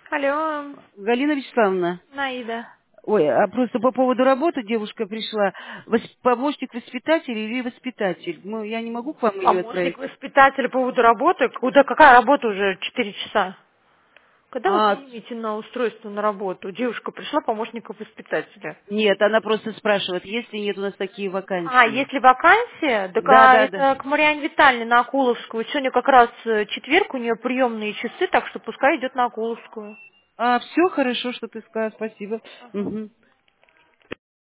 Алло, Галина Вячеславовна, Наида. ой, а просто по поводу работы девушка пришла. Помощник воспитателя или воспитатель? Ну, я не могу к вам ее Помощник отправить. воспитателя по поводу работы. Какая работа уже 4 часа? Когда вы А, примете на устройство на работу? Девушка пришла помощника воспитателя. нет, она просто спрашивает, есть ли нет у нас такие А, вакансии. если вакансия, так Да, да, да. это к Мариане Витальевне на Акуловскую. Сегодня как раз четверг, у нее приемные часы, так что пускай идет на Акуловскую. А, все хорошо, что ты сказала, спасибо. Мгм.